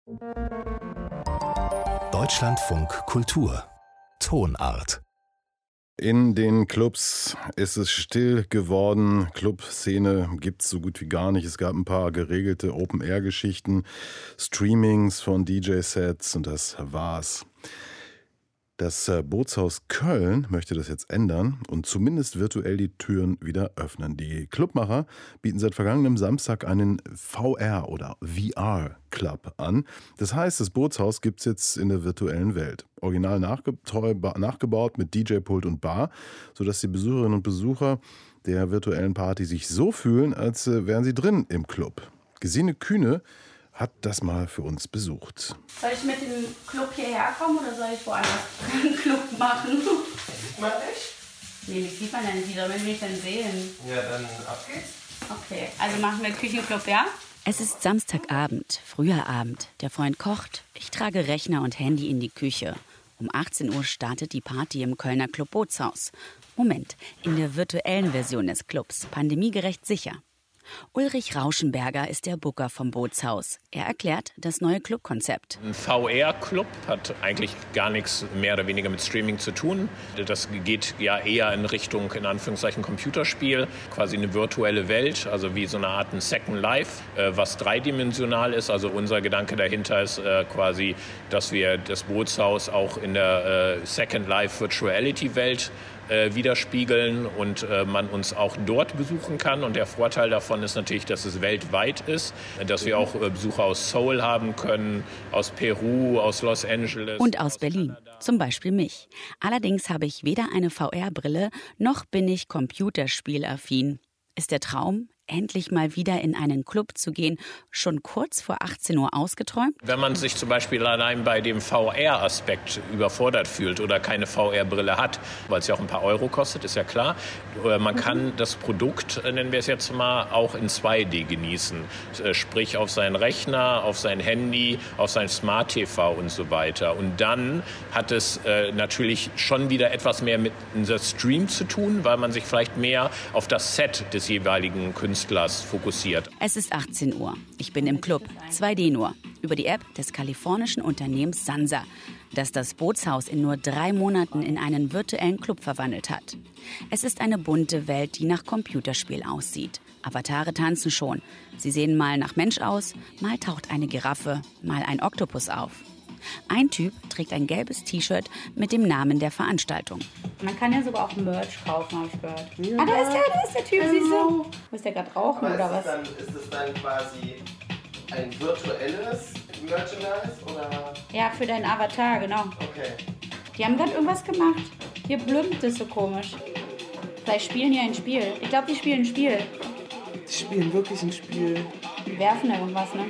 Deutschlandfunk Kultur Tonart. In den Clubs ist es still geworden. Clubszene gibt es so gut wie gar nicht. Es gab ein paar geregelte Open-Air-Geschichten, Streamings von DJ-Sets und das war's. Das Bootshaus Köln möchte das jetzt ändern und zumindest virtuell die Türen wieder öffnen. Die Clubmacher bieten seit vergangenem Samstag einen VR- oder VR-Club an. Das heißt, das Bootshaus gibt es jetzt in der virtuellen Welt. Original nachgebaut mit DJ-Pult und Bar, sodass die Besucherinnen und Besucher der virtuellen Party sich so fühlen, als wären sie drin im Club. Gesine Kühne hat das mal für uns besucht. Soll ich mit dem Club hierher kommen oder soll ich woanders einen Club machen? Sieht man nicht? Nee, mich sieht man ja nicht. Wie soll man mich denn sehen? Ja, dann ab geht's. Okay, also machen wir Küchenclub, ja? Es ist Samstagabend, früher Abend. Der Freund kocht, ich trage Rechner und Handy in die Küche. Um 18 Uhr startet die Party im Kölner Club Bootshaus. Moment, in der virtuellen Version des Clubs, pandemiegerecht sicher. Ulrich Rauschenberger ist der Booker vom Bootshaus. Er erklärt das neue Clubkonzept. Ein VR-Club hat eigentlich gar nichts mehr oder weniger mit Streaming zu tun. Das geht ja eher in Richtung, in Anführungszeichen, Computerspiel, quasi eine virtuelle Welt, also wie so eine Art ein Second Life, was dreidimensional ist. Also unser Gedanke dahinter ist quasi, dass wir das Bootshaus auch in der Second Life Virtuality Welt widerspiegeln und man uns auch dort besuchen kann. Und der Vorteil davon ist natürlich, dass es weltweit ist, dass wir auch Besucher aus Seoul haben können, aus Peru, aus Los Angeles. Und aus Berlin, zum Beispiel mich. Allerdings habe ich weder eine VR-Brille, noch bin ich computerspielaffin. Ist der Traum, endlich mal wieder in einen Club zu gehen, schon kurz vor 18 Uhr ausgeträumt? Wenn man sich zum Beispiel allein bei dem VR-Aspekt überfordert fühlt oder keine VR-Brille hat, weil es ja auch ein paar Euro kostet, ist ja klar, man kann das Produkt, nennen wir es jetzt mal, auch in 2D genießen. Sprich auf seinen Rechner, auf sein Handy, auf sein Smart-TV und so weiter. Und dann hat es natürlich schon wieder etwas mehr mit einem Stream zu tun, weil man sich vielleicht mehr auf das Set des jeweiligen Künstlers fokussiert. Es ist 18 Uhr. Ich bin im Club, 2D nur, über die App des kalifornischen Unternehmens Sansa, das das Bootshaus in nur 3 Monaten in einen virtuellen Club verwandelt hat. Es ist eine bunte Welt, die nach Computerspiel aussieht. Avatare tanzen schon. Sie sehen mal nach Mensch aus, mal taucht eine Giraffe, mal ein Oktopus auf. Ein Typ trägt ein gelbes T-Shirt mit dem Namen der Veranstaltung. Man kann ja sogar auch Merch kaufen, habe ich gehört. Ja. Da ist der Typ, siehst du? Muss der gerade rauchen oder was? Ist es dann quasi ein virtuelles Merchandise oder? Ja, für deinen Avatar, genau. Okay. Die haben gerade irgendwas gemacht. Hier blümmt es so komisch. Vielleicht spielen die ein Spiel. Ich glaube, die spielen ein Spiel. Die spielen wirklich ein Spiel. Die werfen da irgendwas, ne?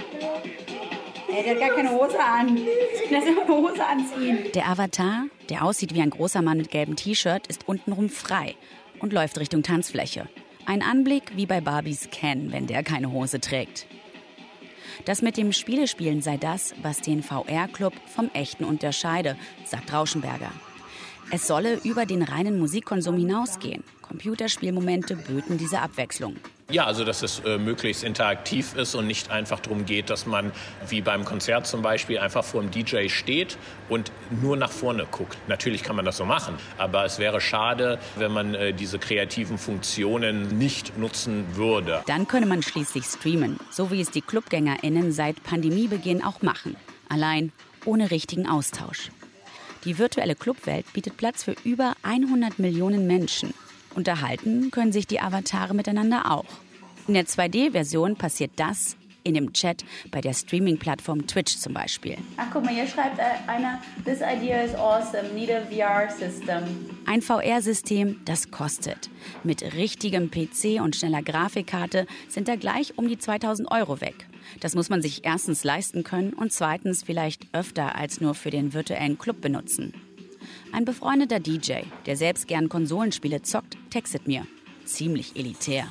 Ey, der hat gar keine Hose an. Lass ihn mal eine Hose anziehen. Der Avatar, der aussieht wie ein großer Mann mit gelbem T-Shirt, ist untenrum frei und läuft Richtung Tanzfläche. Ein Anblick wie bei Barbies Ken, wenn der keine Hose trägt. Das mit dem Spielespielen sei das, was den VR-Club vom Echten unterscheide, sagt Rauschenberger. Es solle über den reinen Musikkonsum hinausgehen. Computerspielmomente böten diese Abwechslung. Ja, also dass es möglichst interaktiv ist und nicht einfach darum geht, dass man wie beim Konzert zum Beispiel einfach vor dem DJ steht und nur nach vorne guckt. Natürlich kann man das so machen, aber es wäre schade, wenn man diese kreativen Funktionen nicht nutzen würde. Dann könne man schließlich streamen, so wie es die ClubgängerInnen seit Pandemiebeginn auch machen. Allein, ohne richtigen Austausch. Die virtuelle Clubwelt bietet Platz für über 100 Millionen Menschen. Unterhalten können sich die Avatare miteinander auch. In der 2D-Version passiert das in dem Chat bei der Streaming-Plattform Twitch zum Beispiel. Ach, guck mal, hier schreibt einer, this idea is awesome, need a VR-System. Ein VR-System, das kostet. Mit richtigem PC und schneller Grafikkarte sind da gleich um die 2.000 € weg. Das muss man sich erstens leisten können und zweitens vielleicht öfter als nur für den virtuellen Club benutzen. Ein befreundeter DJ, der selbst gern Konsolenspiele zockt, textet mir. Ziemlich elitär.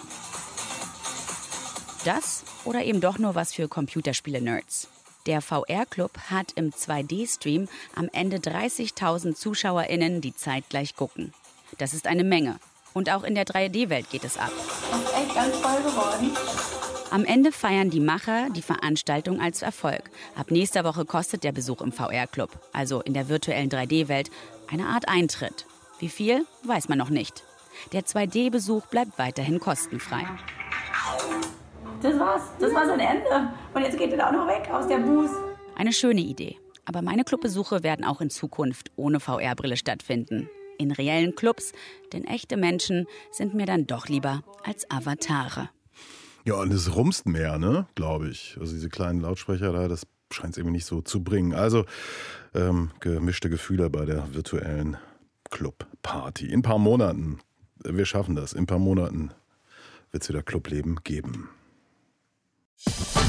Das oder eben doch nur was für Computerspiele-Nerds. Der VR-Club hat im 2D-Stream am Ende 30.000 ZuschauerInnen, die zeitgleich gucken. Das ist eine Menge. Und auch in der 3D-Welt geht es ab. Das ist echt ganz voll geworden. Am Ende feiern die Macher die Veranstaltung als Erfolg. Ab nächster Woche kostet der Besuch im VR-Club, also in der virtuellen 3D-Welt, eine Art Eintritt. Wie viel, weiß man noch nicht. Der 2D-Besuch bleibt weiterhin kostenfrei. Das war's ein Ende. Und jetzt geht er da auch noch weg aus der Booth. Eine schöne Idee. Aber meine Clubbesuche werden auch in Zukunft ohne VR-Brille stattfinden. In reellen Clubs, denn echte Menschen sind mir dann doch lieber als Avatare. Ja, und es rumst mehr, ne, glaube ich. Also diese kleinen Lautsprecher da, das scheint es irgendwie nicht so zu bringen. Also gemischte Gefühle bei der virtuellen Clubparty. In ein paar Monaten, wir schaffen das, in ein paar Monaten wird es wieder Clubleben geben.